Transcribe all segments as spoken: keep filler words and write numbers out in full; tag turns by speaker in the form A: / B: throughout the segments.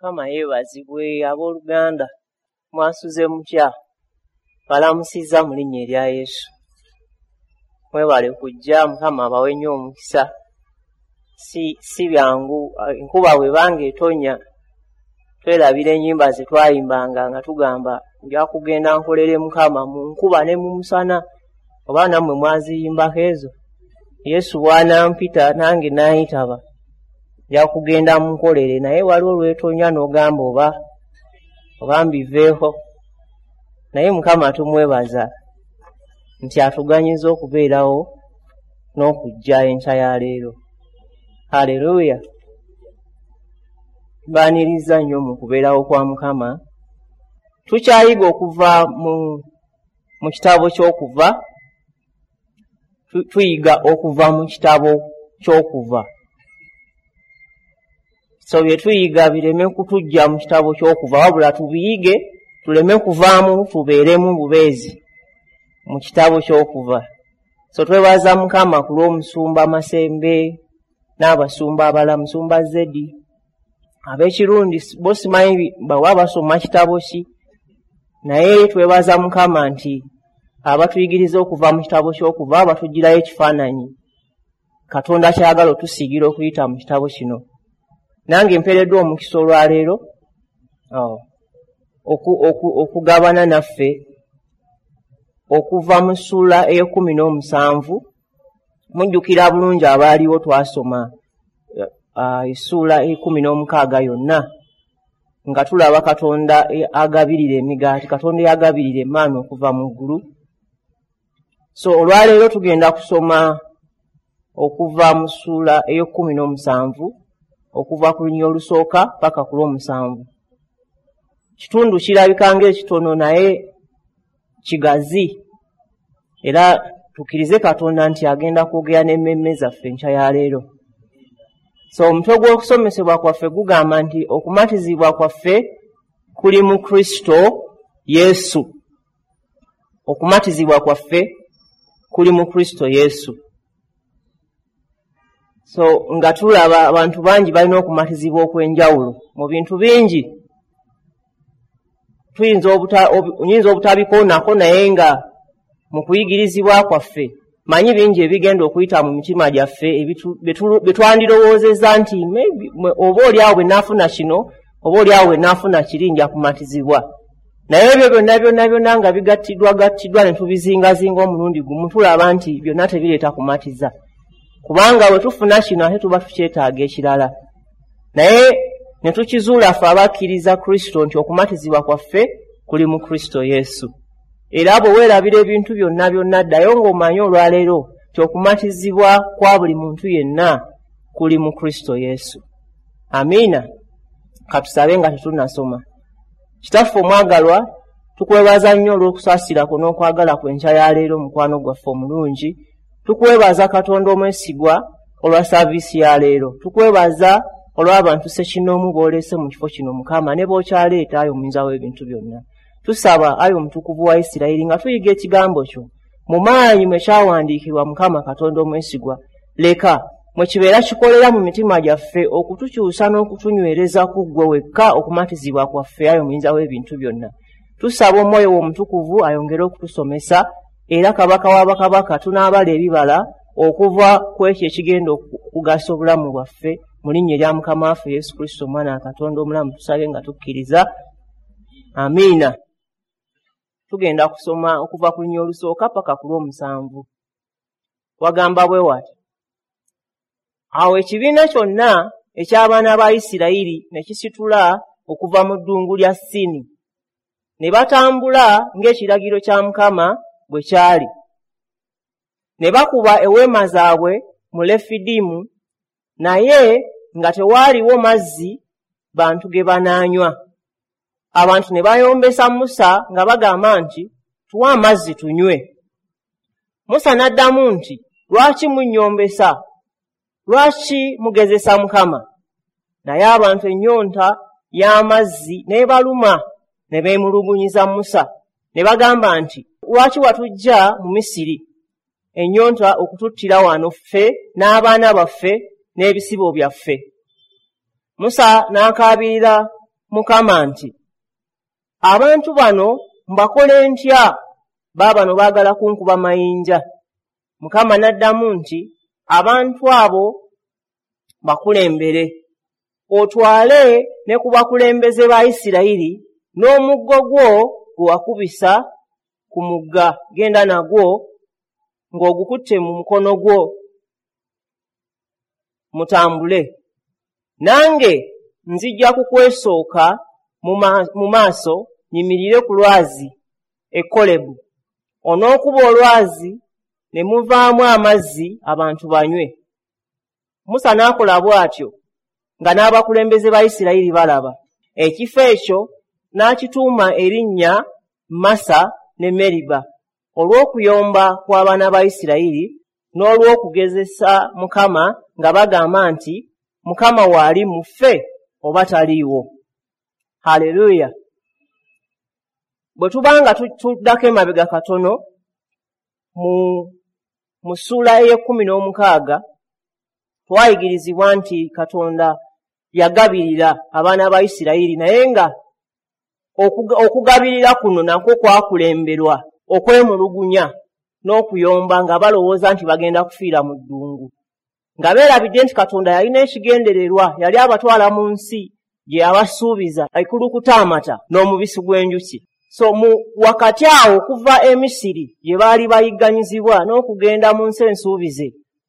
A: Kama yeebazibwe abooluganda mwasuze mutya balamusiza mu linnya erya Yesu. Mwebale kujja Mukama abawe nnyo omukisa. Si, si byangu enkuba bwebanga etonya twerabira ennyimba ze twayimbanga nga tugamba nja kugenda nkolere Mukama mu nkuba ne mu musana. Oba nammwe mwaziyimbako ezo? Yesu bw'anampita nange naayitaba nja kugenda munkolere, naye waliwo lwetonya n'ogamba oba oba mbiveeko. Naye Mukama tumwebaza nti atuganyiza okubeerawo n'okujja enkya ya leero. Haleluya. Baaniriza nnyo mu kubeerawo kwa Mukama. Tukyayiga okuva mu mu kitabo ky'Okuva. Tuyiga okuva mu kitabo ky'Okuva. So bye tuyiga bireme kutujja mu kitabo ky'Okuva, wabula tubiyige tuleme kuvaamu tubeeremu bubeezi mu kitabo ky'Okuva. So twebaza Mukama ku lw'omusumba Masembe n'abasumba abala, musumba Zedi, ab'ekirundi bo simanyi bawa basoma kitabo ki, naye twebaza Mukama nti abatuyigiriza okuva mu kitabo ky'Okuva batugirayo ekifaananyi Katonda kyagala otusiigira okuyita mu kitabo kino. Nange mpereddwa omukisa olwaleero oh, oku, oku, okugabana naffe okuva mu ssuula ey'ekkumi n'omusanvu. Mujjukira bulungi abaaliwo twasoma uh, essuula ey'ekkumi n'omukaaga yonna nga tulaba Katonda agabirira emigaati, Katonda yagabirira emmaanu okuva mu ggulu. So olwaleero tugenda kusoma okuva mu ssuula ey'ekkumi n'omusanvu okuva ku lunya olusooka paka ku lw'omusanvu. Kitundu kirabika ng'ekitono naye kigazi, era tukkirize Katonda nti agenda kwogera n'emmemme zaffe enkya ya leero. So omutwe gw'okusomesebwa kwaffe gugamba nti okumatizibwa kwaffe kuli mu Kristo Yesu. Okumatizibwa kwaffe kuli mu Kristo Yesu. So nga tulaba abantu bangi balina okumatizibwa okw'enjawulo mu bintu bingi. Tuyinza obuta oyinza obutabikoonako, naye nga mu kuyigirizibwa kwaffe manyi bingi ebigenda okuyita mu mitima gyaffe bye twandirowoozezza nti maybe oba oliawo bwe naafuna kino oba oliawo bwe naafuna kiri nja kumatizibwa. Naye ebyo byonna byonna byonna nga bigattiddwa gattiddwa ne tubizingazinga omulundi gumu, tulaba nti byonna tebireeta kumatiza, kubanga bwe tufuna kino ate tuba tukyetaaga ekirala. Naye ne tukizuula ffe abakkiriza Kristo nti okumatizibwa kwaffe kuli mu Kristo Yesu. Era bwe weerabira ebintu byonna byonna ddayo ng'omanyi olwaleero nti okumatizibwa kwa buli muntu yenna kuli mu Kristo Yesu. Amiina. Katusabe nga tetunnasoma. Kitaffe omwagalwa, tukwebaza nnyo olw'okusaasirako n'okwagala kw'enkya ya leero mukwano gwaffe omulungi. Tukwebaza Katonda omwesigwa olwa saaviisi ya leero. Tukwebaza olw'abantu ssekinoomu b'oleese mu kifo kino Mukama, ne b'okyaleeta ayo omuyinza w'ebintu byonna. Tusaba ayo omutukuvu wa Isirayiri nga tuyiga ekigambo kyo mu maanyi mwe kyawandiikibwa Mukama Katonda omwesigwa, leka mwe kibeera kikolera mu mitima gyaffe okutukyusa n'okutunywereza ku ggwe wekka okumatizibwa kwaffe ayo omuyinza w'ebintu byonna. Tusaba Omwoyo w'Omutukuvu ayongere okutusomesa, era Kabaka wa bakabaka tunaabala ebibala okuva ku ekyo ekigenda okugasa obulamu bwaffe mu linnya erya Mukama waffe Yesu Kristo Omwana wa Katonda omulamu. Tusabe nga tukkiriza. Amiina. Tugenda kusoma okuva ku lunya olusooka paka ku lw'omusanvu. Wagamba bwe wati: awo ekibiina kyonna eky'abaana ba Isirayiri ne kisitula okuva mu ddungu lya Sini, ne batambula ng'ekiragiro kya Mukama bwe kyali. Ne bakuba eweema zaabwe mu Lefidimu, naye nga tewaaliwo mazzi bantu ge banaanywa. Abantu ne bayombesa Musa nga bagamba nti, tuwa amazzi tunywe. Musa n'addamu nti, lwaki munnyombesa? Lwaki mugezesa Mukama? Naye abantu ennyonta y'amazzi n'ebaluma, ne beemulugunyiza Musa, ne bagamba nti, lwaki watuggya mu Misiri ennyonta okututtira wano ffe n'abaana baffe n'ebisibo byaffe? Musa n'akaabirira Mukama nti abantu bano mbakole ntya, baabano baagala kunkuba mayinja. Mukama n'addamu nti abantu abo bakulembere, otwale ne ku bakulembeze ba Isirayiri n'omuggo gwo gwe wakubisa ku mugga, genda nagwo ng'ogukutte mu mukono gwo, mutambule. Nange nzijja kukwesooka mu maaso, nyimirire ku lwazi e Kolebu. Onookuba olwazi ne muvaamu amazzi abantu banywe. Musa n'akola bw'atyo nga n'abakulembeze ba Isirayiri balaba. Ekifo ekyo n'akituuma erinnya Masa ne Meriba, olw'okuyomba kw'abaana ba Isirayiri n'olw'okugezesa Mukama nga bagamba nti Mukama waali muffe oba taliiwo. Haleluya. Bwe tubanga tuddako emabega katono mu mu ssuula ey'ekkumi n'omukaaga, twayigirizibwa nti Katonda yagabirira abaana ba Isirayiri, naye nga okugabirira kuno nakwo kwakulemberwa okwemulugunya n'okuyomba nga balowooza nti bagenda kufiira mu ddungu, nga beerabidde nti Katonda yalina ekigendererwa, yali abatwala mu nsi gye yabasuubiza ekulukuta amata n'omubisi gw'enjuki. So mu wakati awo okuva e Misiri gye baali bayigganyizibwa n'okugenda mu nsi ensuubize,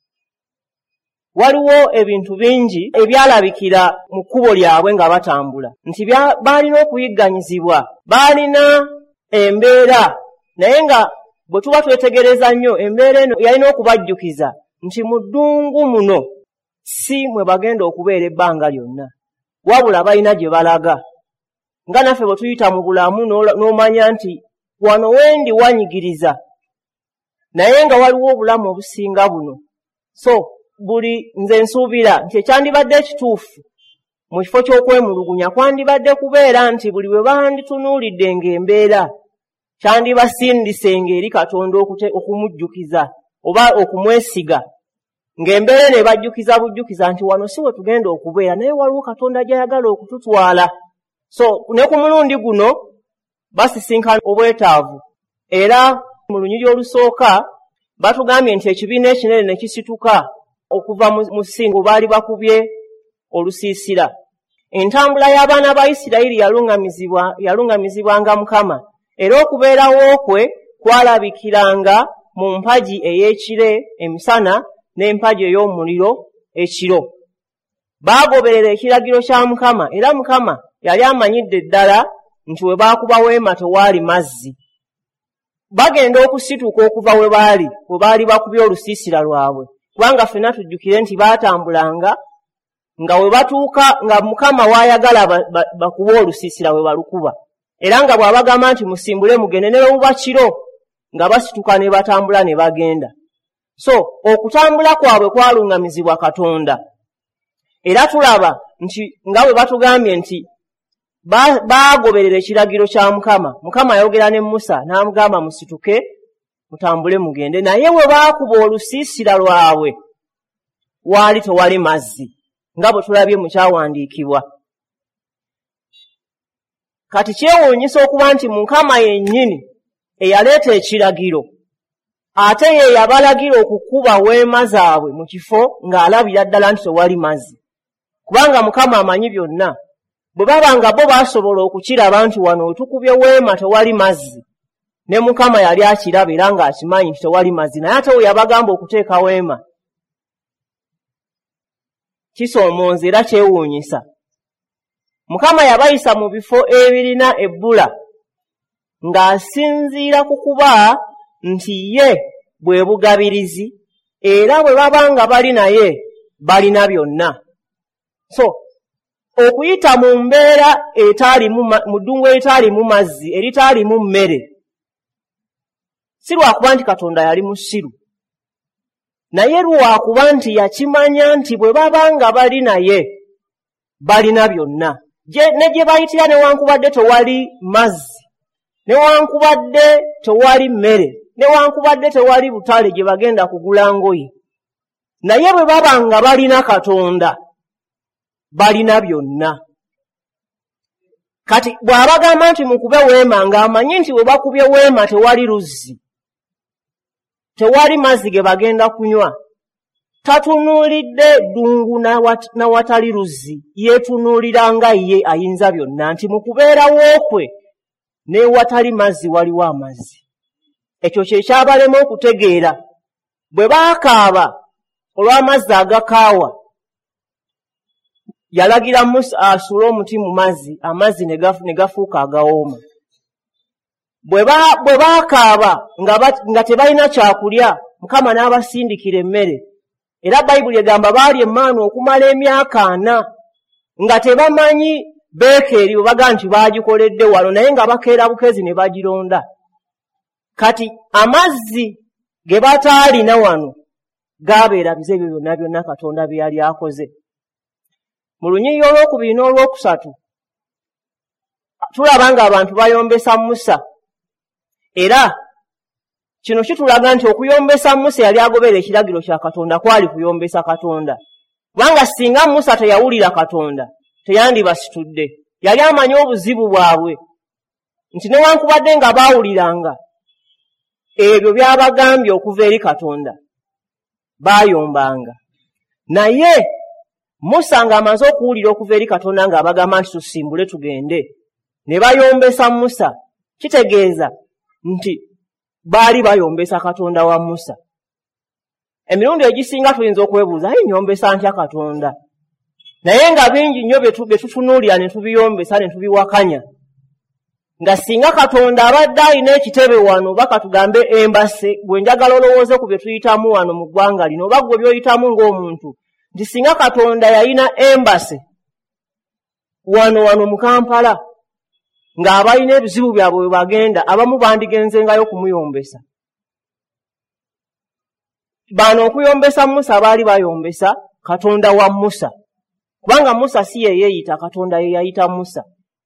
A: waliwo ebintu bingi ebyalabikira mu kkubo lyabwe nga batambula, nti baalina okuyigganyizibwa, baalina embeera, naye nga bwe tuba twetegereza nnyo embeera eno yalina okubajjukiza nti mu ddungu muno si mwe bagenda okubeera ebbanga lyonna, wabula balina gye balaga. Nga naffe bwe tuyita mu bulamu n'omanya nti wano wendi wanyigiriza, naye nga waliwo obulamu obusinga buno. So buli nze nsuubira nti ekyandibadde ekituufu mu kifo ky'okwemulugunya kwandibadde kubeera nti buli bwe banditunuulidde ng'embeera kyandibasindisenge eri Katonda okumujjukiza oba okumwesiga, ng'embeera ne bajjukiza bujjukiza nti wano si we tugenda okubeera, naye waliwo Katonda gy'ayagala okututwala. So ne ku mulundi guno basisinkana obwetaavu, era mu lunyiri olusooka batugambye nti ekibiina ekinene ne kisituka okuva mu Singo, baali bakubye olusiisira. Entambula y'abaana ba Isirayiri yalungamizibwa yalungamizibwanga Mukama, era okubeerawo kwe kwalabikiranga mu mpagi ey'ekire emisana n'empagi ey'omuliro ekiro. Baagoberera ekiragiro kya Mukama, era Mukama yali amanyidde ddala nti we baakuba weema tewaali mazzi. Bagenda okusituka okuva we baali, we baali bakubye olusiisira lwabwe, kubanga ffenna tujjukire nti baatambulanga nga we batuuka nga Mukama waayagala bakuba olusiisira we balukuba, era nga bw'abagamba nti musimbule mugende ne bwe kiro nga basituka ne batambula ne bagenda. So okutambula kwabwe kwalungamizibwa Katonda, era tulaba nti nga bwe batugambye nti baagoberera ekiragiro kya Mukama. Mukama ayogera ne Musa n'amugamba musituke mutambule mugende, naye we baakuba olusiisira lwabwe waali tewali mazzi, nga bwe tulabye mu kyawandiikibwa. Kati kyewuunyisa okuba nti Mukama yennyini eyaleeta ekiragiro, ate ye yabalagira okukuba weema zaabwe mu kifo ng'alabira ddala nti tewali mazzi, kubanga Mukama amanyi byonna. Bwe babanga bo baasobola okukiraba nti wano we tukubye weema tewali mazzi, ne Mukama yali akiraba era ng'akimanyi nti tewali mazzi, naye ate we yabagamba okuteeka weema. Kisoomoonza era kyewuunyisa. Mukama yabayisa mu bifo ebirina ebbula ng'asinziira ku kuba nti ye bwe bugabirizi, era bwe babanga bali naye balina byonna. So okuyita mu mbeera etaalimu mu ddungu eritaalimu mazzi, eritaalimu mmere, si lwakuba nti Katonda yali musiru, naye lwakuba nti yakimanya nti bwe babanga bali naye balina byonna. Ne gye bayitira newankubadde tewali mazzi, newankubadde tewali mmere, newankubadde tewali butale gye bagenda kugula ngoye, naye bwe babanga balina Katonda balina byonna. Kati bw'abagamba nti mukube weema ng'amanyi nti we bakubye weema tewali luzzi, tewali mazzi ge bagenda kunywa. Tatunuulidde ddungu n'awatali luzzi, yeetunuulira nga ye ayinza byonna nti mu kubeerawo kwe n'ewatali mazzi waliwo amazzi. Ekyo kye kyabalema okutegeera. Bwe baakaaba olw'amazzi agakaawa, yalagira Musa asule omuti mu mazzi, amazzi ne gafuuka agawooma. Bwe baakaaba nga tebalina kyakulya, Mukama n'abasindikira emmere. Era Bayibuli egamba baali emmaanu okumala emyaka ana nga tebamanyi beekeri bwe baga nti baagikoledde wano, naye nga bakeera bukezi ne bagironda. Kati amazzi ge bataalina wano gaabeera bize ebyo byonna byonna Katonda bye yali akoze. Mu lunyiriri olwokubiri n'olwokusatu tulaba nga abantu bayombesa Musa, era kino kitulaga nti okuyombesa Musa yali agoberera ekiragiro kya Katonda kwali kuyombesa Katonda. Kubanga singa Musa teyawulira Katonda teyandibasitudde. Yali amanyi obuzibu bwabwe nti newankubadde nga baawuliranga ebyo byabagambye okuva eri Katonda baayombanga. Naye Musa ng'amaze okuwulira okuva eri Katonda ng'abagamba nti tusimbule tugende, ne bayombesa Musa, kitegeeza nti baali bayombesa Katonda wa Musa. Emirundi egisinga tuyinza okwebuuza, ayi nyombesa ntya Katonda? Naye nga bingi nnyo bye tutunuulira ne tubiyombesa ne tubiwakanya. Nga singa Katonda abadde alina ekitebe wano baka tugambe embase, bwe njagala olowooze ku bye tuyitamu wano mu ggwanga lino, oba gwe by'oyitamu ng'omuntu, nti singa Katonda yalina embase wano wano mu Kampala, ng'abalina ebizibu byabwe bwe bagenda, abamu bandigenzengayo kumuyombesa. Bano okuyombesa Musa baali bayombesa Katonda wa Musa, kubanga Musa si ye yeeyita, Katonda ye yayita Musa.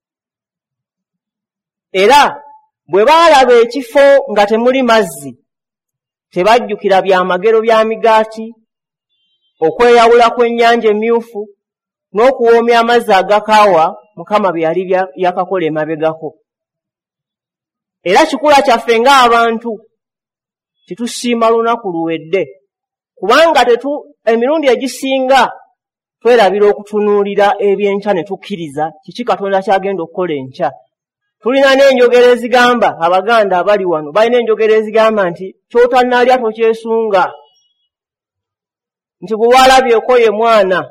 A: Era bwe baalaba ekifo nga temuli mazzi, tebajjukira byamagero bya migaati, okweyawula kw'ennyanja emyufu, n'okuwoomya amazzi agakaawa Mukama bye yali yakakola emabegako. Era kikula kyaffe ng'abantu titusiima lunaku luwedde, kubanga tetu emirundi egisinga twerabira okutunuulira ebyenkya ne tukkiriza kiki Katonda kyagenda okukola enkya. Tulina n'enjogera ezigamba, Abaganda abali wano balina enjogera ezigamba nti ky'otannalya tokyesunga, nti bwe walabyeko ye mwana,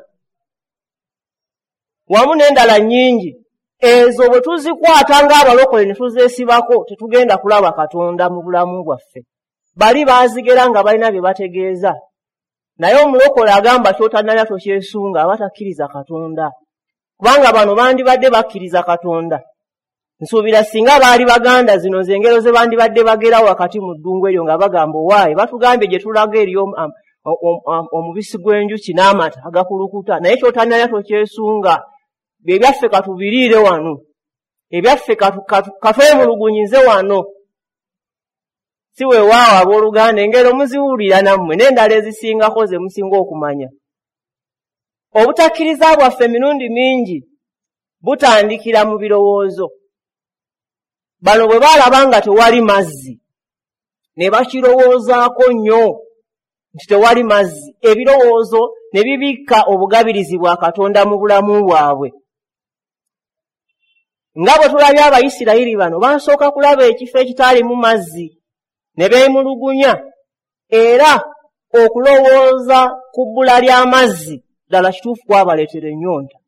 A: wamu n'endala nnyingi. Ezo bwe tuzikwata ng'abalokole ne tuzeesibako tetugenda kulaba Katonda mu bulamu bwaffe. Bali baazigera nga balina bye bategeeza, naye omulokole agamba ky'otannalya tokyesunga aba takkiriza Katonda, kubanga bano bandibadde bakkiriza Katonda. Nsuubira singa baali Baganda zino z'engero ze bandibadde bagerawo wakati mu ddungu eryo nga bagamba owaaye batugambye gye tulaga eri omubisi gw'enjuki n'amata agakulukuta, naye ky'otannalya tokyesunga. Ebyaffe katubiriire wano, ebyaffe katwemulugunyize wano. Si weewaawo abooluganda engero muziwulira nammwe n'endala ezisingako ze musinga okumanya. Obutakkiriza bwaffe emirundi mingi butandikira mu birowoozo. Bano bwe baalaba nga tewali mazzi ne bakirowoozaako nnyo nti tewali mazzi, ebirowoozo ne bibikka obugabirizi bwa Katonda mu bulamu bwabwe. Nga bwe tulabye Abayisirayiri bano basooka kulaba ekifo ekitaalimu mazzi ne beemulugunya, era okulowooza ku bbula ly'amazzi ddala kituufu kwabaleetera ennyonta.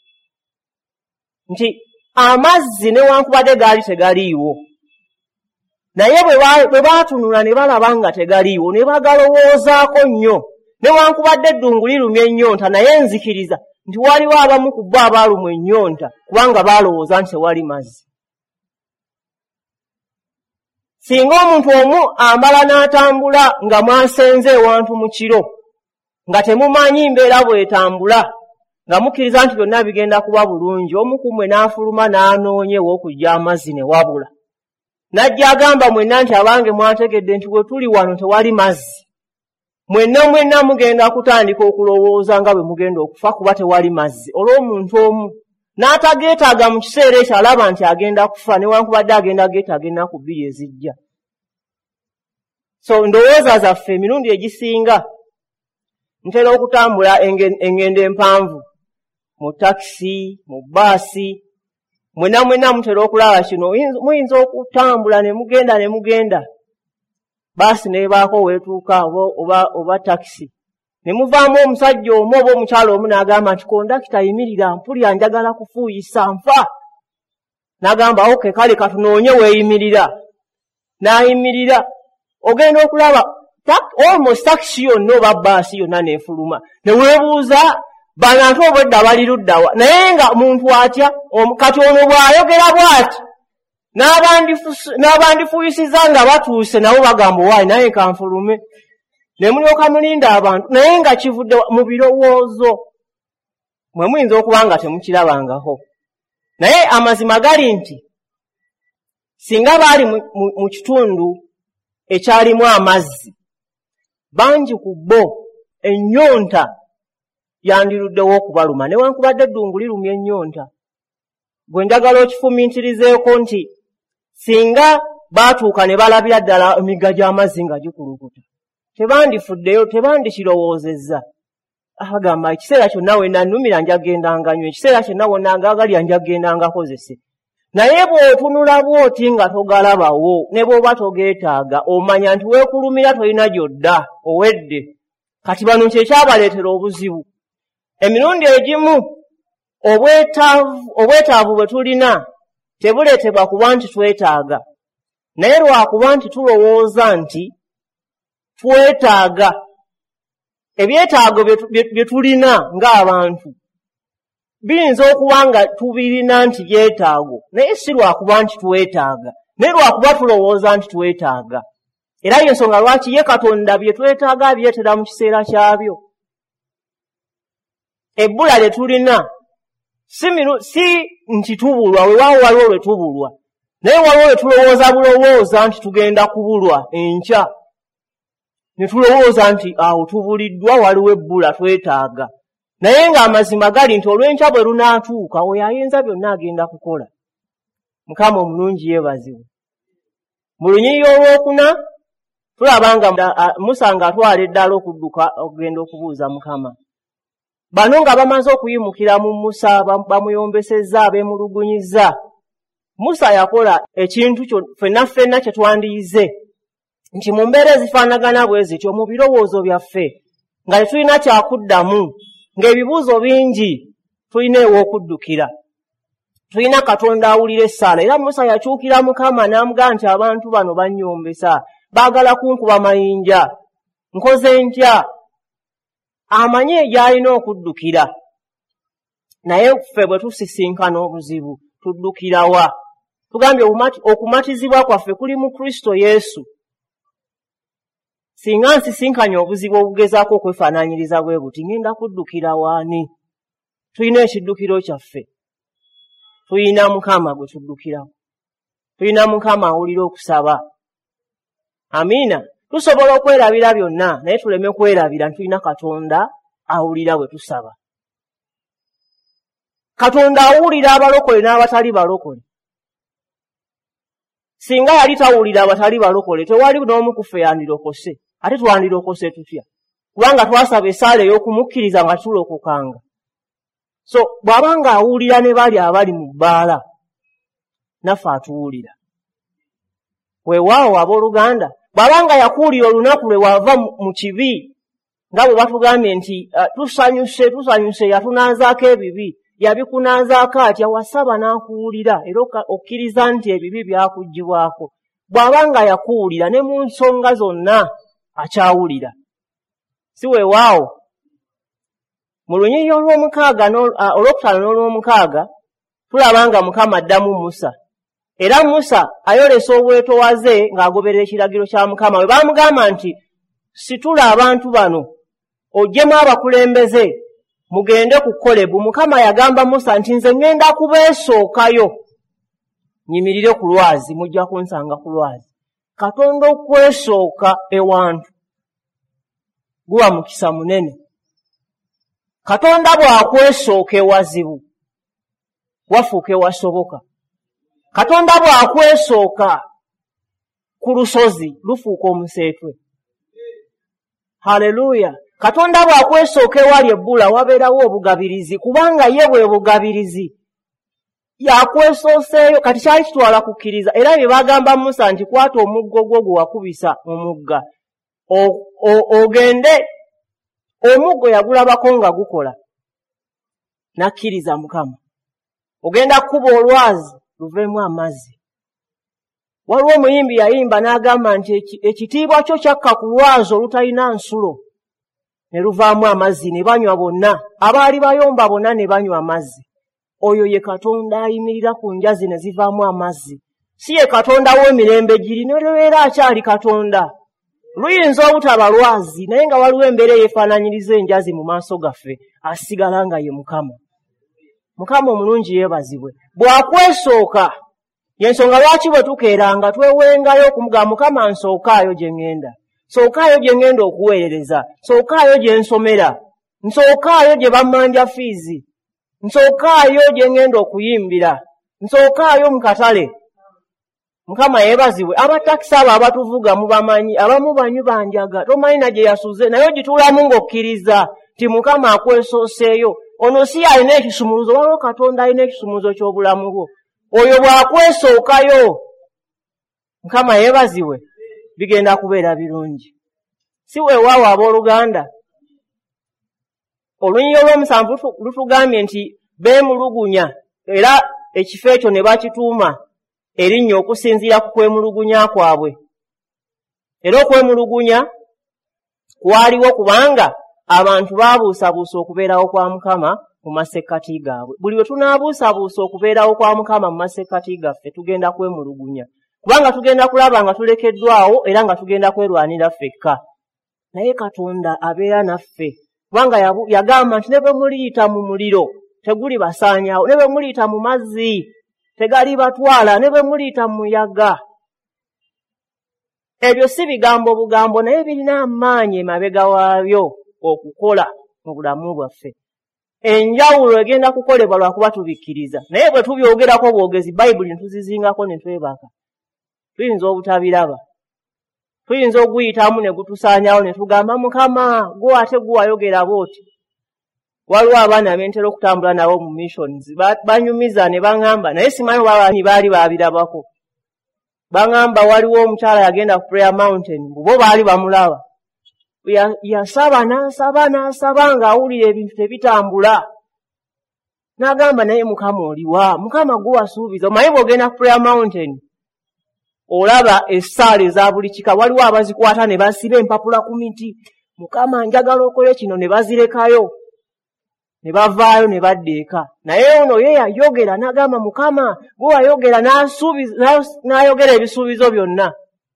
A: Nti amazzi newankubadde gaali tegaliiwo, naye bwe baatunula ne balaba nga tegaliiwo ne bagalowoozaako nnyo, newankubadde eddungu lirumya ennyonta, naye nzikiriza nti waliwo abamu ku bo abaalumwa ennyonta kubanga baalowooza nti tewali mazzi. Singa omuntu omu amala n'atambula nga mwasenze ewantu mu kiro, nga temumanyi mbeera bw'etambula, nga mukkiriza nti byonna bigenda kuba bulungi, omu ku mmwe n'afuluma n'anoonya ew'okujja amazzi ne wabula. N'ajja agamba mwenna nti abange mwategedde nti bwe tuli wano tewali mazzi. Mwenna mwenna mugenda kutandika okulowooza nga bwe mugenda okufa kuba tewali mazzi. Olw'omuntu omu n'atageetaaga mu kiseera ekyo alaba nti agenda kufa newankubadde agenda geetaaga ennaku bbiri ezijja. So ndowooza zaffe emirundi egisinga ntera okutambula engendo empanvu mu takisi, mu baasi, mwena mwena mutera okulaba kino muyinza okutambula ne mugenda ne mugenda baasi nebaako weetuuka oba oba takisi ne muvaamu omusajja omu oba omukyalo omu n'agamba nti kondakita yimirira mpulira njagala kufuuyisa nfa. N'agamba oke kale katunoonye weeyimirira. N'ayimirira ogenda okulaba almost takisi yonna oba baasi yonna neefuluma ne weebuuza banantu obwedda bali luddawa naye nga muntu atya kati ono bw'ayogera bw'ati n'abandifuuyisiza nga batuuse nabo bagamba waayi naye kanfulume ne mulyoka mulinda abantu naye nga kivudde mu birowoozo mwe muyinza okuba nga temukirabangaho. Naye amazima gali nti singa baali mu kitundu ekyalimu amazzi bangi ku bo ennyonta yandiruddewo okubaluma newankubadde eddungu lirumya ennyonta. Gwe njagala okifumiitirizeeko nti singa baatuuka ne balabira ddala emigga gy'amazzi nga gikulukuta tebandifuddeyo, tebandikirowoozezza. Agamba ekiseera kyonna we nannumira njagenda nganywa, ekiseera kyonna wonna ngaagalya njagenda ngakozese. Naye bw'otunula bw'oti nga togalabawo ne bw'oba togeetaaga omanya nti weekulumira tolina gyodda owedde. Kati bano kyekyabaleetera obuzibu. Emirundi egimu obwetaavu bwe tulina tebuleetebwa kuba nti twetaaga naye lwakuba nti tulowooza nti twetaaga ebyetaago bye tulina ng'abantu biyinza okuba nga tubirina nti byetaago naye si lwakuba nti twetaaga naye lwakuba tulowooza nti twetaaga. Era y'ensonga lwaki ye Katonda bye twetaaga abyetera mu kiseera kyabyo. Ebbula lye tulina si, si nti tubulwa weewaawo waliwo lwe tubulwa naye waliwo lwe tulowooza bulowooza nti tugenda kubulwa enkya ne tulowooza nti awo tubuliddwa waliwo ebbula twetaaga naye ng'amazima gali nti olw'enkya bwe lunaatuuka oyo ayinza byonna agenda kukola. Mukama omulungi yeebazibwe. Mu lunyiriri olwokuna tulaba nga Musa ng'atwala eddala okudduka okugenda okubuuza Mukama. Bano nga bamaze okuyimukira mu Musa bamuyombesezza abeemulugunyizza. Musa yakola ekintu kyo ffenna ffenna kye twandiyize nti mu mbeera ezifaanagana bwe zityo mu birowoozo byaffe nga tetulina kyakuddamu ng'ebibuuzo bingi tulina ew'okuddukira. Tulina Katonda awulira essaala era Musa yakyukira Mukama n'amugamba nti abantu bano bannyombesa baagala kunkuba mayinja nkoze ntya. Amanye gy'alina okuddukira naye ffe bwe tusisinkana obuzibu tuddukira wa? Tugambye okumatizibwa kwaffe kuli mu Kristo Yesu. Singa nsisinkanye obuzibu obugezaako okwefaanaanyiriza bwe buti ngenda kuddukira waani? Tulina ekiddukiro kyaffe, tulina Mukama gwe tuddukirawo, tulina Mukama awulira okusaba. Amiina. Tusobola okwerabira byonna naye tuleme kwerabira nti tulina Katonda awulira bwe tusaba. Katonda awulira abalokole n'abatali balokole. Singa yali tawulira abatali balokole tewali n'omu ku ffe yandirokose. Ate twandirokose tutya? Kubanga twasaba essaala ey'okumukkiriza nga tulokokanga. So bw'abanga awulira ne bali abali mu bbaala naffe atuwulira. Weewaawo abooluganda bw'abanga yakuulira olunaku lwe wava mu kibi nga bwe batugambye nti uh, tusanyuse tusanyuse yatunaazaako ebibi yabikunaazaako atya wasaba n'akuwulira era okkiriza nti ebibi byakuggyibwako. Bw'abanga yakuwulira ne mu nsonga zonna akyawulira. Si weewaawo mu lunyiriri olw'omukaaga olwokutaano n'olw'omukaaga tulaba nga Mukama addamu Musa. Era Musa ayolesa obwetoowaze ng'agoberera ekiragiro kya Mukama. Bwe baamugamba nti situla abantu bano oggyemu abakulembeze mugende ku Kolebu, Mukama yagamba Musa nti nze ŋŋenda kubeesookayo nyimirire ku lwazi, mujja kunsanga ku lwazi. Katonda okwesooka ewantu guwa mukisa munene. Katonda bw'akwesooka ewazibu wafuuke wasoboka. Katonda bw'akwesooka ku lusozi lufuuka omuseetwe. Haleluya. Katonda bw'akwesooka ewali ebbula wabeerawo obugabirizi, kubanga ye bwe bugabirizi yakwesooseeyo. Kati kyali kitwala kukkiriza, era bye bagamba Musa nti kwata omuggo gwo gwe wakubisa omugga ogende, omuggo yagulabako nga gukola, nakkiriza Mukama. Ogenda kukuba olwazi luveemu amazzi. Waliwo omuyimbi yayimba n'agamba nti ekitiibwa kyo kyakka ku lwazi olutalina nsulo, ne luvaamu amazzi ne banywa bonna, abaali bayomba bonna ne banywa amazzi. Oyo ye Katonda ayimirira ku njazi ne zivaamu amazzi. Si ye Katonda w'emirembe giri, n'olweera akyali Katonda. Luyinza obutaba lwazi, naye nga waliwo embeera eyeefaananyiriza enjazi mu maaso gaffe, asigala nga ye Mukama. Mukama omulungi yeebazibwe. Bw'akwesooka, y'ensonga lwaki bwe tukeeranga twewengayo okumuga Mukama nsookaayo gye ŋŋenda, sookaayo gye ŋŋenda okuweerereza, sookaayo gye nsomera, nsookaayo gye bammanja fiizi, nsookaayo gye ŋŋenda okuyimbira, nsookaayo mu katale. Mukama yeebazibwe. Abatakisi abo abatuvuga mubamanyi, abamu banyu banjaga, tomanyi na gye yasuze, naye ogituulamu ng'okkiriza ti Mukama akwesooseeyo. Ono si alina ekisumuluzo, waliwo Katonda alina ekisumuluzo ky'obulamu bwo. Oyo bw'akwesookayo, Mukama yeebazibwe, bigenda kubeera birungi. Si weewaawo abooluganda, olunyiriri olw'omusanvu lutugambye nti beemulugunya, era ekifo ekyo ne bakituuma erinnya okusinziira ku kwemulugunya kwabwe. Era okwemulugunya kwaliwo kubanga abantu baabuusabuusa okubeerawo kwa Mukama mu masekkati gaabwe. Buli lwe tunaabuusabuusa okubeerawo kwa Mukama mu masekkati gaffe tugenda kwemulugunya, kubanga tugenda kulaba nga tulekeddwawo era nga tugenda kwerwanira ffekka. Naye Katonda abeera naffe, kubanga yagamba nti ne bwe muliyita mu muliro teguli basaanyaawo, ne bwe muliyita mu mazzi tegali batwala, ne bwe muliyita mu muyaga. Ebyo si bigambo bugambo, naye birina amaanyi emabega waabyo okukola mu bulamu bwaffe. Enjawulo egenda kukolebwa lwakuba tubikkiriza, naye bwe tubyogerako bwogezi Bayibuli ne tuzizingako ne twebaka, tuyinza obutabiraba. Tuyinza oguyitamu ne gutusaanyaawo ne tugamba Mukama gwe ate gwe wayogera bw'oti. Waliwo abaana bentera okutambula nabo mu missions, banyumiza ne baŋŋamba, naye simanyi babaani baali baabirabako. Baŋŋamba waliwo omukyala yagenda ku Prayer Mountain, bo baali bamulaba. Yasaba n'asaba n'asaba ng'awulira ebintu tebitambula. N'agamba naye Mukama oliwa? Mukama gwe wasuubiza. Omanyi bw'ogenda ku Prayer Mountain olaba essaala eza buli kika, waliwo abazikwata ne basiba empapula ku miti. Mukama njagala okole kino, ne bazirekayo ne bavaayo ne badda eka. Naye ono ye yayogera n'agamba Mukama gwe wayogera, n'ayogera ebisuubizo byonna.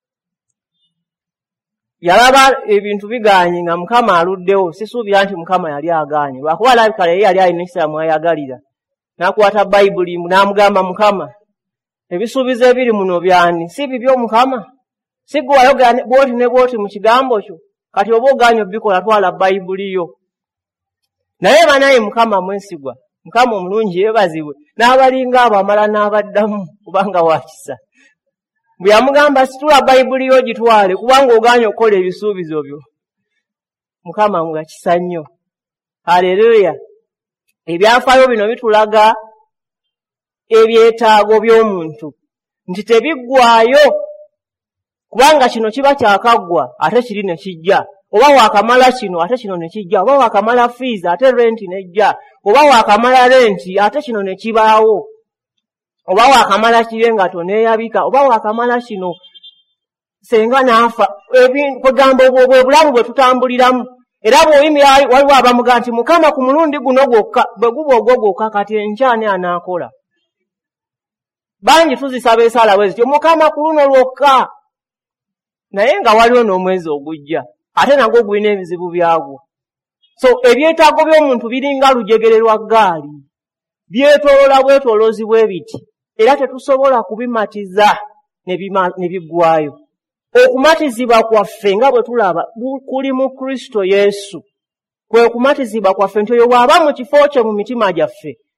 A: Yalaba ebintu biganye nga Mukama aluddewo. Sisuubira nti Mukama yali aganye, lwakuba alabika yali yali alina ekisa mwayagalira. N'akwata Bayibuli n'amugamba Mukama ebisuubizo ebiri muno byani? Si bibyo Mukama? Si gwe wayogera bw'oti ne bw'oti mu kigambo kyo? Kati oba oganye obikola, twala Bayibuli yo. Naye banaye Mukama mwesigwa, Mukama omulungi yeebazibwe, n'abalinga abo amala n'abaddamu kubanga wakisa. Bwe yamugamba situla Bayibuli yo gitwale kubanga oganye okukola ebisuubizo byo, Mukama nga kisa nnyo. Haleluya. Ebyafaayo bino bitulaga ebyetaago by'omuntu nti tebiggwaayo, kubanga kino kiba kyakaggwa ate kiri ne kijja, oba waakamala kino ate kino ne kijja, oba waakamala fees ate renti nejja, oba waakamala renti ate kino ne kibaawo, oba waakamala kirenga toneeyabika, oba waakamala kino senga naafa. Kwegamba obwo bulamu bwe tutambuliramu. Era bw'oyimira waliwo abamuga nti Mukama ku mulundi guno gwokka, bwe guba ogwo gwokka kati enkyani anaakola. Bangi tuzisaba esaala bwe zityo, Mukama ku luno lwokka, naye nga waliwo n'omwezi ogujja ate nagwo gulina ebizibu byagwo. So ebyetaago by'omuntu biringa lujegere lwa ggaali, byetoolola bwetoolozi bwe biti, era tetusobola kubimatiza ne biggwaayo. Okumatizibwa kwaffe nga bwe tulaba kuli mu Kristo Yesu, kwe kumatizibwa kwaffe nti oyo bw'aba mu kifo kye mu mitima gyaffe,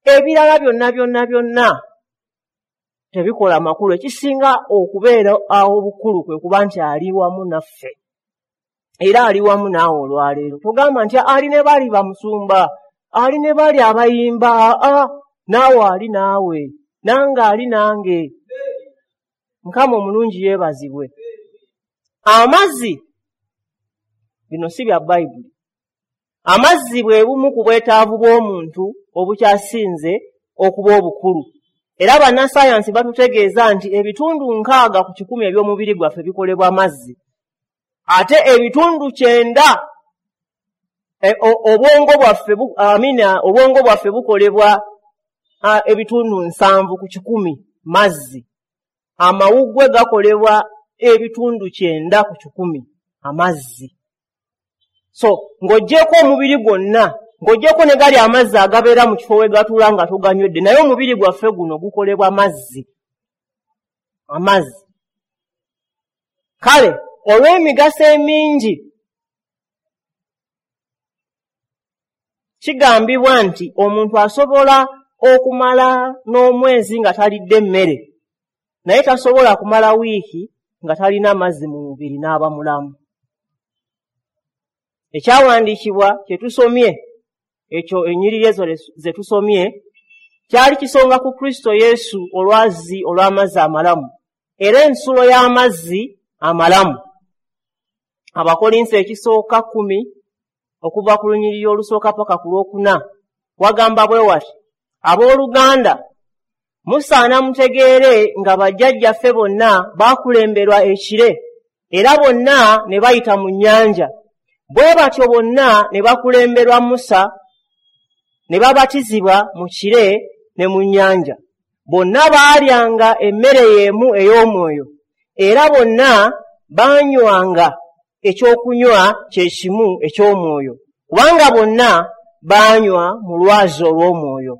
A: ebirala byonna byonna byonna tebikola makulu. Ekisinga okubeera awo obukulu kwe kuba nti ali wamu naffe era ali wamu naawe olwaleero. Togamba nti ali ne bali bamusumba, ali ne bali abayimba. Aa, naawe ali naawe, nange ali nange. Mukama omulungi yeebazibwe. Amazzi bino si bya Bayibuli. Amazzi bwe bumu ku bwetaavu bw'omuntu obukyasinze okuba obukulu. Era bannasayansi batutegeeza nti ebitundu nkaaga ku kikumi eby'omubiri gwaffe bikolebwa amazzi. Ate ebitundu kyenda e, obwongo bwaffe amina obwongo bwaffe bukolebwa a, ebitundu nsanvu ku kikumi mazzi. Amawuggwe gakolebwa ebitundu kyenda ku kikumi amazzi. So ng'oggyeko omubiri gwonna, ng'oggyeko ne gali amazzi agabeera mu kifo we gatuula nga tuganywedde, naye omubiri gwaffe guno gukolebwa mazzi. Amazzi. Kale olw'emigaso emingi kigambibwa nti omuntu asobola okumala n'omwezi nga talidde mmere, naye tasobola kumala wiiki nga talina amazzi mu mubiri n'aba mulamu. Ekyawandiikibwa kye tusomye, ekyo ennyiriri ezo ze tusomye, kyali kisonga ku Kristo Yesu olwazi olw'amazzi amalamu, era ensulo y'amazzi amalamu. Abakolinso ekisooka kumi okuva ku lunyiriri olusooka paka ku lwokuna wagamba bwe wati, abooluganda musaana mutegeere nga bajjajjaffe bonna baakulemberwa ekire, era bonna ne bayita mu nnyanja. Bwe batyo bonna ne bakulemberwa Musa ne babatizibwa mu kire ne mu nnyanja. Bonna baalyanga emmere y'emu ey'omwoyo, era bonna baanywanga ekyokunywa kye kimu eky'omwoyo, kubanga bonna baanywa mu lwazi olw'omwoyo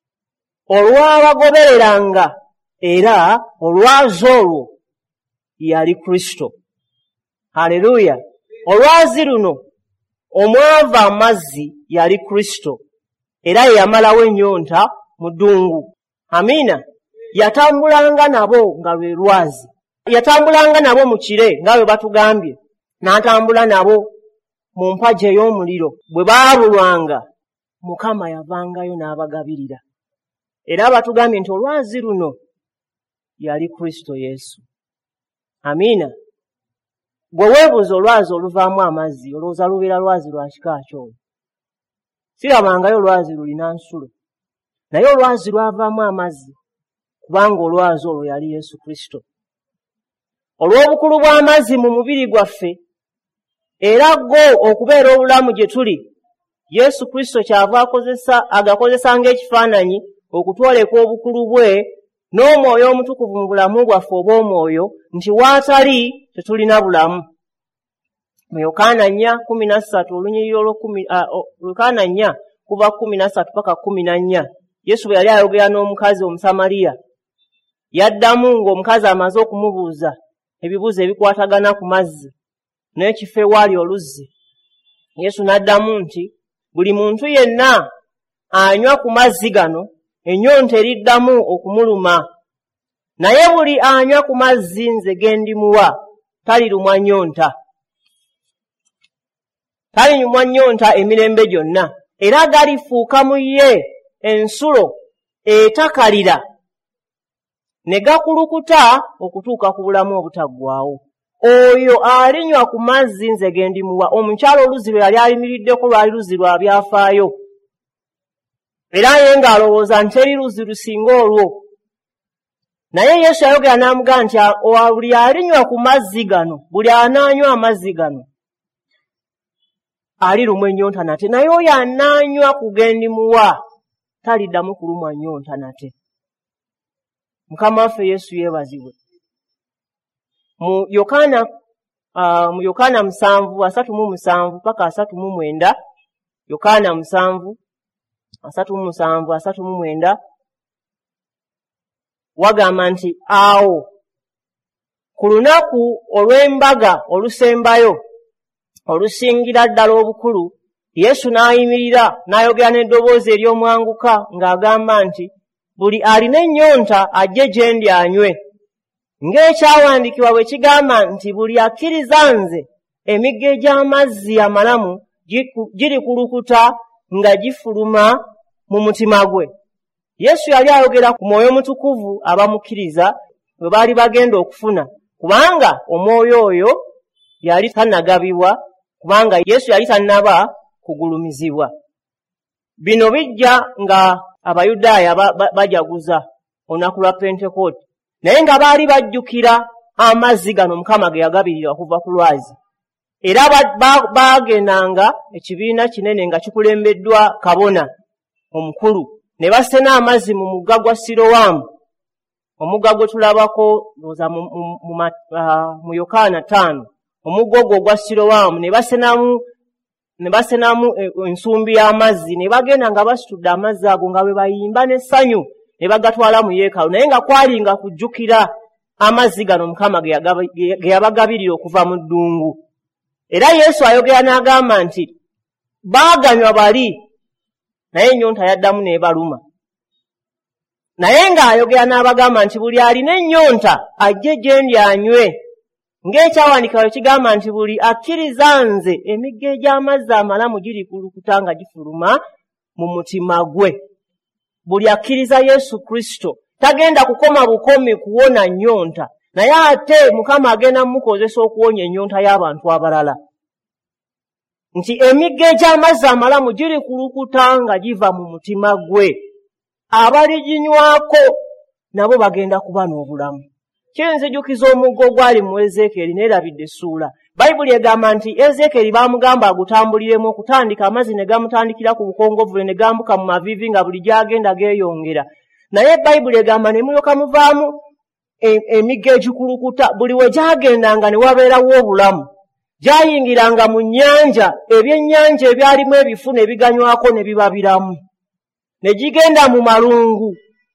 A: olwabagobereranga, era olwazi olwo yali Kristo. Haleluya! Olwazi luno omwava amazzi yali Kristo, era ye yamalawo ennyonta mu ddungu. Amiina. Yatambulanga nabo nga lwe lwazi, yatambulanga nabo mu kire nga bwe batugambye, n'atambula nabo mu mpagi ey'omuliro. Bwe baabulwanga Mukama yavangayo n'abagabirira, era batugambye nti olwazi luno yali Kristo Yesu. Amiina. Gwe weebuuza olwazi oluvaamu amazzi, olowooza lubeera lwazi lwa kika ki olwo? Sirabangayo lwazi lulina nsulo, naye olwazi lwavaamu amazzi, kubanga olwazi olwo yali Yesu Kristo. Olw'obukulu bw'amazzi mu mubiri gwaffe, era go okubeera obulamu gye tuli, Yesu Kristo kyava akozesa agakozesa ng'ekifaananyi okutwoleka obukulu bwe n'omwoyo omutukuvu mu bulamu bwaffe obw'omwoyo, nti waatali tetulina bulamu. Mu Yokaana nnya kumi na ssatu olunyiriri olw'okumi Yokaana nnya kuva kumi na ssatu paka kumi na nnya, Yesu bwe yali ayogera n'omukazi Omusamaliya, yaddamu ng'omukazi amaze okumubuuza ebibuuzo ebikwatagana ku mazzi n'ekifo ewaali oluzzi. Yesu n'addamu nti buli muntu yenna anywa ku mazzi gano ennyonta eriddamu okumuluma, naye buli anywa ku mazzi nze ge ndimuwa talirumwa nnyonta, talirumwa nnyonta emirembe gyonna, era galifuuka mu ye ensulo etakalira ne gakulukuta okutuuka ku bulamu obutaggwaawo. Oyo alinywa ku mazzi nze ge ndimuwa. Omukyala oluzzi lwe yali ayimiriddeko lwali luzzi lwa byafaayo, era ye ng'alowooza nti eri luzzi lusinga olwo. Naye Yesu yayogera n'amugamba nti buli alinywa ku mazzi gano, buli anaanywa amazzi gano alirumwa ennyonta nate, naye oyo anaanywa ku ge ndimuwa taliddamu kulumwa nnyonta nate. Mukama waffe Yesu yeebazibwe. Mu Yokaana uh, mu Yokaana musanvu asatu mu musanvu paka asatu mu mwenda, Yokaana musanvu asatu mu musanvu asatu mu mwenda wagamba nti awo ku lunaku olw'embaga olusembayo olusingira ddala obukulu, Yesu n'ayimirira n'ayogera n'eddoboozi ery'omwanguka ng'agamba nti buli alina ennyonta ajje gye ndi anywe, ng'ekyawandiikibwa bwe kigamba nti buli akkiriza nze emigga egy'amazzi amalamu girikulukuta nga gifuluma mu mutima gwe. Yesu yali ayogera ku Mwoyo Mutukuvu abamukkiriza bwe baali bagenda okufuna, kubanga omwoyo oyo yali tannagabibwa, kubanga Yesu yali tannaba kugulumizibwa. Bino bijja nga Abayudaaya bajaguza olunaku lwa Pentekooti, naye nga baali bajjukira amazzi gano Mukama ge yagabirira okuva ku lwazi. Era baagendanga ekibiina kinene nga kikulembeddwa kabona omukulu, ne basena amazzi mu mugga gwa Sirowamu, omugga gwe tulabako ndoza mu, mu, mu, uh, mu Yokaana ttaano, omugga ogwo gwa Sirowamu, ne basenamu ne basenamu ensumbi y'amazzi, ne bagenda nga basitudde amazzi ago nga bwe bayimba n'essanyu, ne bagatwala mu yeekaalu, naye nga kwali nga kujjukira amazzi gano Mukama ge yabagabirira okuva mu ddungu. Era Yesu ayogera n'agamba nti baaganywa bali, naye ennyonta yaddamu n'ebaluma. Naye ng'ayogera n'abagamba nti buli alina ennyonta ajje gye ndi anywe, ng'ekyawandiikibwa bwe kigamba nti buli akkiriza nze emigga egy'amazzi amalamu girikulukuta nga gifuluma mu mutima gwe. Buli akkiriza Yesu Kristo tagenda kukoma bukomi kuwona nnyonta, naye ate Mukama agenda mukozesa okuwonya ennyonta y'abantu abalala. Nti emigga egy'amazzi amalamu girikulukuta nga giva mu mutima gwe. Abaliginywako nabo bagenda kuba n'obulamu. Kinzijukiza omuggo gwali mu Ezeekeri neerabidde essuula. Bayibuli egamba nti Ezeekeri baamugamba agutambuliremu, okutandika amazzi ne gamutandikira ku bukongovule ne gambuka mu maviivi nga buli gy'agenda geeyongera. Naye Bayibuli egamba ne mulyoka muvaamu emigga egikulukuta, buli we gyagendanga ne wabeerawo obulamu. Gyayingiranga mu nnyanja, ebyennyanja ebyalimu ebifu ne biganywako ne bibabiramu. Ne gigenda mu malungu,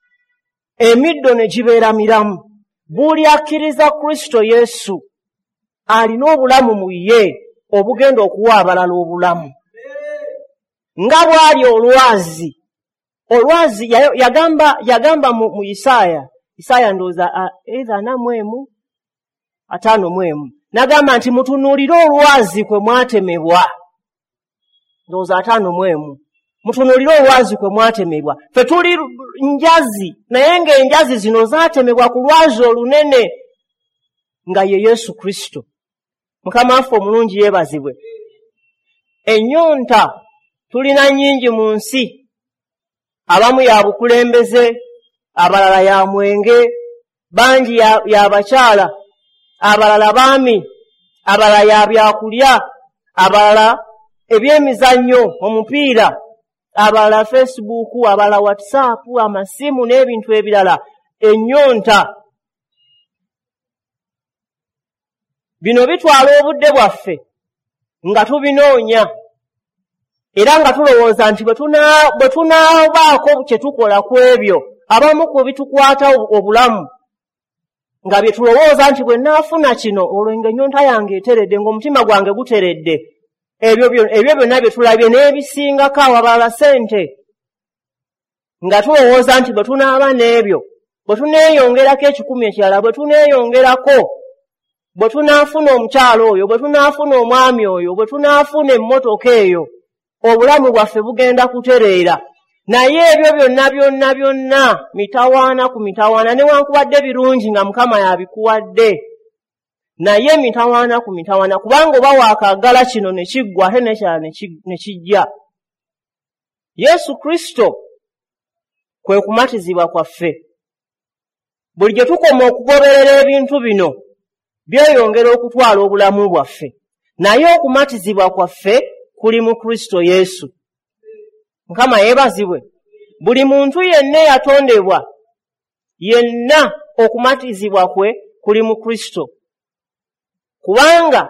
A: emiddo ne gibeera miramu. Buli akkiriza Kristo Yesu alina obulamu mu ye obugenda okuwa abalala obulamu. Nga bwali olwazi, olwazi yagamba, yagamba mu, mu Isaaya, Isaaya ndooza either ana mwemu ataano mwemu, nagamba nti mutunuulire olwazi kwe mwatemebwa. Ndooza ataano mwemu. Mutunuulire olwazi kwe mwatemebwa. Ffe tuli njazi, naye ng'enjazi zino zaatemebwa ku lwazi olunene nga ye Yesu Kristo. Mukama waffe omulungi yeebazibwe. Ennyonta tulina nnyingi mu nsi. Abamu ya bukulembeze, abalala ya mwenge, bangi ya, ya bakyala, abalala baami, abalala ya byakulya, abalala ebyemizannyo, omupiira, abalala Facebook, abalala WhatsApp, amasimu n'ebintu ebirala. Ennyonta bino bitwala obudde bwaffe nga tubinoonya, era nga tulowooza nti bwe tunaabaako kye tukola ku ebyo, abamu ku bitukwata obulamu, nga bye tulowooza nti bwe naafuna kino olwo ng'ennyonta yange eteredde, ng'omutima gwange guteredde. Ebyo byonna bye tulabye n'ebisingako awabalala ssente, nga tulowooza nti bwe tunaaba n'ebyo, bwe tuneeyongerako ekikumi ekirala, bwe tuneeyongerako, bwe tunaafuna omukyalo oyo, bwe tunaafuna omwami oyo, bwe tunaafuna emmotoka eyo, obulamu bwaffe bugenda kutereera. Naye ebyo byonna byonna byonna mitawaana ku mitawaana, newankubadde birungi nga Mukama yabikuwadde, naye mitawaana ku mitawaana, kubanga oba waakaagala kino ne kiggwa ate n'ekirala ne kijja. Yesu Kristo kwe kumatizibwa kwaffe. Buli gye tukoma okugoberera ebintu bino byeyongera okutwala obulamu bwaffe, naye okumatizibwa kwaffe kuli mu Kristo Yesu. Mukama yeebazibwe. Buli muntu yenna yatondebwa, yenna okumatizibwa kwe kuli mu Kristo. Kubanga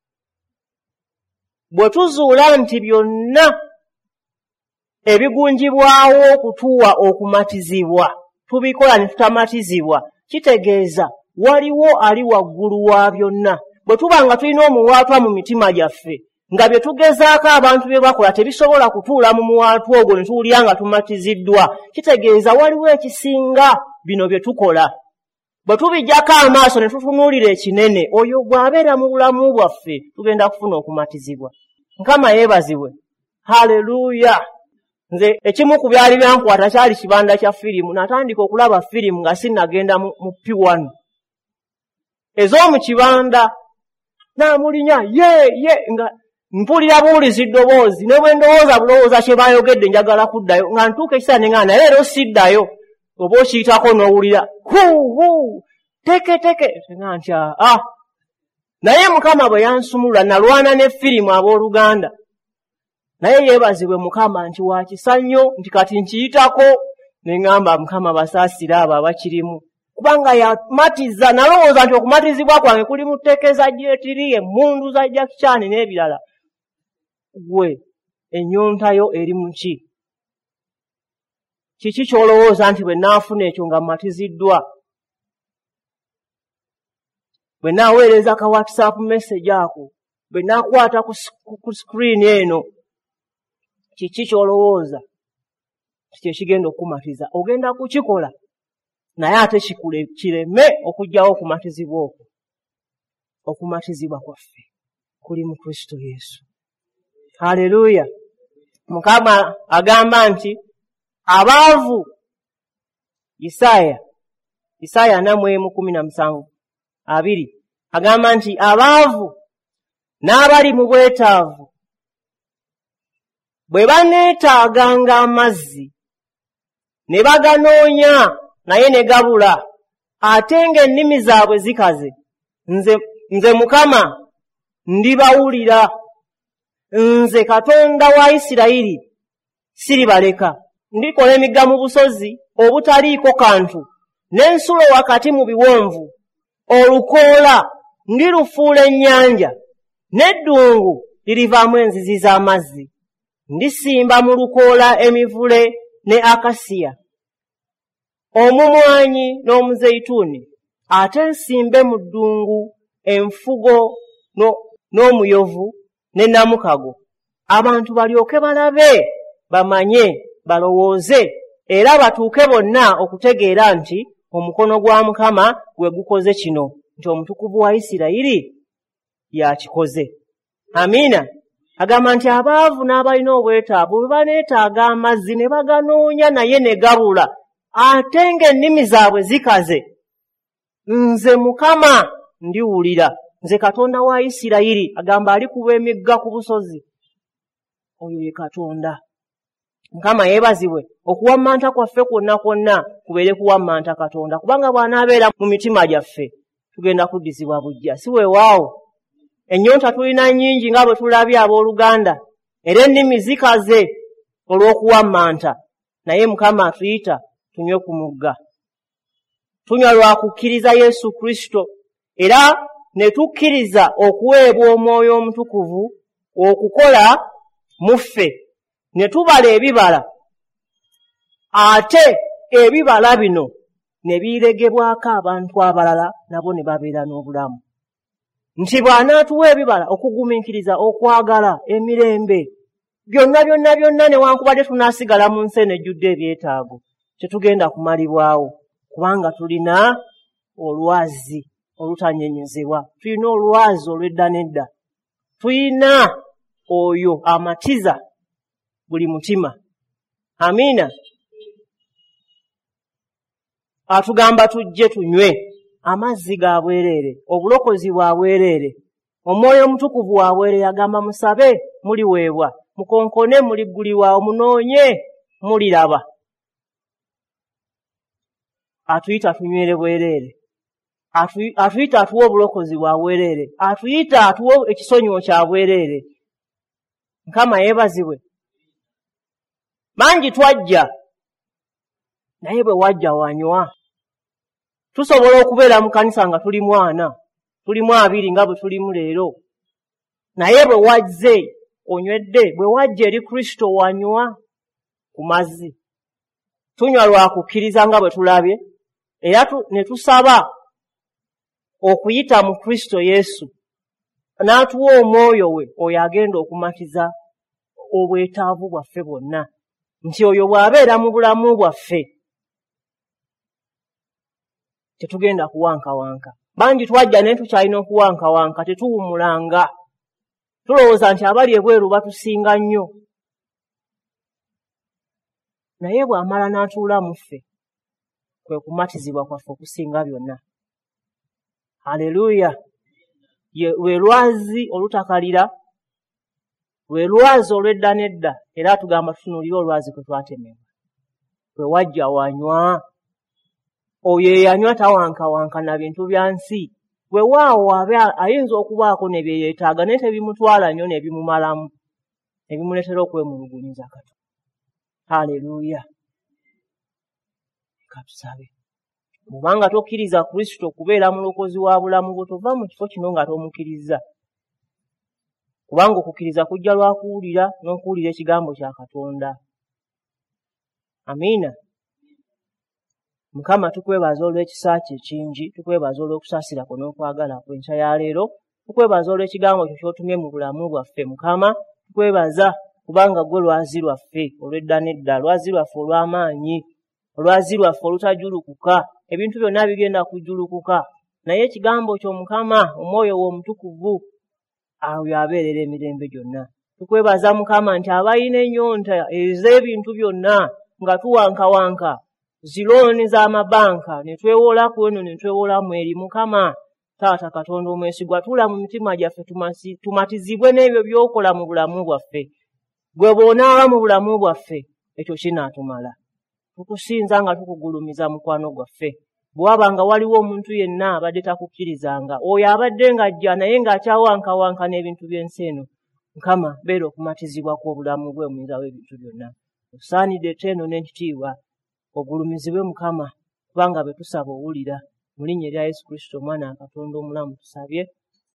A: bwe tuzuula nti byonna ebigunjibwawo okutuwa okumatizibwa tubikola ne tutamatizibwa, kitegeeza waliwo ali waggulu wa byonna. Bwe tuba nga tulina omuwaatwa mu mitima gyaffe, nga bye tugezaako abantu bye bakola tebisobola kutuula mu muwaatu ogwo ne tuwulira nga tumatiziddwa, kitegeeza waliwo ekisinga bino bye tukola. Bwe tubijjako amaaso ne tutunuulira ekinene, oyo bw'abeera mu bulamu bwaffe tugenda kufuna okumatizibwa. Mukama yeebazibwe. Haleluya. Nze ekimu ku byali byankwata kyali kibanda kya firimu. Natandika okulaba firimu nga sinnagenda mu, mu P one. Ez'omu kibanda naamulinya ye ye nga mpulira buulizi ddoboozi ne bwe ndowooza bulowooza kye baayogedde njagala kuddayo nga ntuuka ekiseera ne nga naye leero siddayo. Oba okiyitako n'owulira huu huu teke teke nga ntya ah. Naye Mukama bwe yansumulula nalwana ne firimu abooluganda. Naye yeebazibwe Mukama nti wa kisa nnyo nti kati nkiyitako ne ŋŋamba Mukama basaasira abo abakirimu. Kubanga yamatiza nalowooza nti okumatizibwa kwange kuli mu tteekeza gyetiri, emmundu za Jackie Chan n'ebirala. Gwe ennyontayo eri mu ki? Kiki ky'olowooza nti bwe naafuna ekyo nga mmatiziddwa? Bwe naaweereza ka WhatsApp message ako, bwe naakwata ku, ku screen eno, kiki ky'olowooza kye kigenda okukumatiza? Ogenda kukikola naye ate kikule kireme okugyawo okumatizibwa okwo. Okumatizibwa kwaffe kuli mu Kristo Yesu. Haleluya. Mukama agamba nti abaavu, Isaaya Isaaya ana mu emu kumi na musanvu abiri agamba nti abaavu n'abali mu bwetaavu bwe baneetaaganga amazzi ne baganoonya naye ne gabula, ate ng'ennimi zaabwe zikaze, nze, nze Mukama ndibawulira. Nze Katonda wa Isirayiri siribaleka. Ndikola emigga mu busozi obutaliiko kantu, n'ensulo wakati mu biwonvu. Olukoola ndirufuula ennyanja, n'eddungu lirivaamu enzizi z'amazzi. Ndisimba mu lukoola emivule ne akasiya, omumwanyi n'omuzeyituuni, ate nsimbe mu ddungu enfugo no, n'omuyovu ne namukago. Abantu balyoke balabe, bamanye, balowooze, era batuuke bonna okutegeera nti omukono gwa Mukama gwe gukoze kino, nti omutukuvu wa Isirayiri yakikoze. Amiina. Agamba nti abaavu n'abalina obwetaavu bwe baneetaaga amazzi ne baganoonya naye ne gabula, ate ng'ennimi zaabwe zikaze, nze Mukama ndiwulira. Nze Katonda wa Isirayiri, agamba alikuba emigga ku busozi. Oyo ye Katonda. Mukama yeebazibwe. Okuwammanta kwaffe kwonna kwonna kubeere kuwammanta Katonda, kubanga bw'anaabeera mu mitima gyaffe tugenda kuddizibwa bujja. Si weewaawo. Ennyonta tulina nnyingi nga bwe tulabye abooluganda, era ennimi zikaze olw'okuwammanta. Naye Mukama atuyita tunywe ku mugga. Tunywa lwa kukkiriza Yesu Kristo, era ne tukkiriza okuweebwa Omwoyo Omutukuvu okukola mu ffe, ne tubala ebibala. Ate ebibala bino ne biregebwako abantu abalala, nabo ne babeera n'obulamu. Nti bw'anaatuwa ebibala okugumiikiriza, okwagala, emirembe, byonna byonna byonna newankubadde tunaasigala mu nsi eno ejjudde ebyetaago, tetugenda kumalibwawo, kubanga tulina olwazi olutanyenyezebwa, tulina olwazi olw'edda n'edda, tulina oyo amatiza buli mutima. Amiina. Atugamba tujje tunywe amazzi ga bwereere, obulokozi bwa bwereere, Omwoyo Omutukuvu wa bwereere. Agamba musabe muliweebwa, mukonkone muliggulirwa, omunoonye muliraba. Atuyita tunywere bwereere, atuyita atuwa obulokozi bwa bwereere, atuyita atuwa ekisonyiwo kya bwereere. Mukama yeebazibwe. Mangi twajja, naye bwe wajja wanywa. Tusobola okubeera mu kanisa nga tuli mwana, tulimu abiri nga bwe tulimu leero, naye bwe wazze onywedde, bwe wajja eri Kristo wanywa ku mazzi. Tunywa lwa kukkiriza nga bwe tulabye, era tu, ne tusaba okuyita mu Kristo Yesu, n'atuwa omwoyo we, oyo agenda okumatiza obwetaavu bwaffe bwonna, nti oyo bw'abeera mu bulamu bwaffe tetugenda kuwankawanka. Bangi twajja naye tukyalina okuwankawanka, tetuwumulanga, tulowooza nti abali ebweru batusinga nnyo, naye bw'amala n'atuula mu ffe kwe kumatizibwa kwaffe okusinga byonna. Haleluya! Lwe lwazi olutakalira, lwe lwazi olw'edda n'edda, era tugamba tutunuulire olwazi kwe twatemebwa. Bwe wajja wanywa, oyo eyanywa tawankawanka na bintu bya nsi, bwe waawo abe ayinza okubaako ne bye yeetaaga naye tebimutwala nnyo ne bimumalamu, ne bimuleetera okwemulugunyiza Katonda. Haleluya! Katusabe. Bw'obanga tokkiriza Kristo kubeera mulokozi wa bulamu bwo, tova mu kifo kino nga tomukkiriza. Kubanga okukkiriza kujja lwa kuwulira, n'okuwulira ekigambo kya Katonda. Amiina. Mukama tukwebaza olw'ekisa kye ekingi, tukwebaza olw'okusaasira kwo n'okwagala kwe enkya ya leero, tukwebaza olw'ekigambo kyo ky'otumye mu bulamu bwaffe. Mukama tukwebaza kubanga gwe lwazi lwaffe olw'edda n'edda, lwazi lwaffe olw'amaanyi, olwazi lwaffe olutajulukuka. Ebintu byonna bigenda kujulukuka, naye ekigambo kyo Mukama, omwoyo wo omutukuvu awo abeerera emirembe gyonna. Tukwebaza Mukama nti abalina ennyonta ez'ebintu byonna nga tuwankawanka zilooni z'amabanka ne twewola ku eno ne twewola mu eri. Mukama Taata Katonda omwesigwa, tuula mu mitima gyaffe tumatizibwe n'ebyo by'okola mu bulamu bwaffe. Gwe bw'onaaba mu bulamu bwaffe ekyo kinaatumala. Tukusinza nga tukugulumiza mukwano gwaffe. Bwe wabanga waliwo omuntu yenna abadde takukkirizanga, oyo abadde ng'ajja naye ng'akyawankawanka n'ebintu by'ensi eno, Mukama beera okumatizibwa kw'obulamu bwe omuyinza w'ebintu byonna. Osaanidde ettendo n'ekitiibwa, ogulumizibwe Mukama, kubanga be tusaba owulira. Mu linnya erya Yesu Kristo Omwana wa Katonda omulamu tusabye.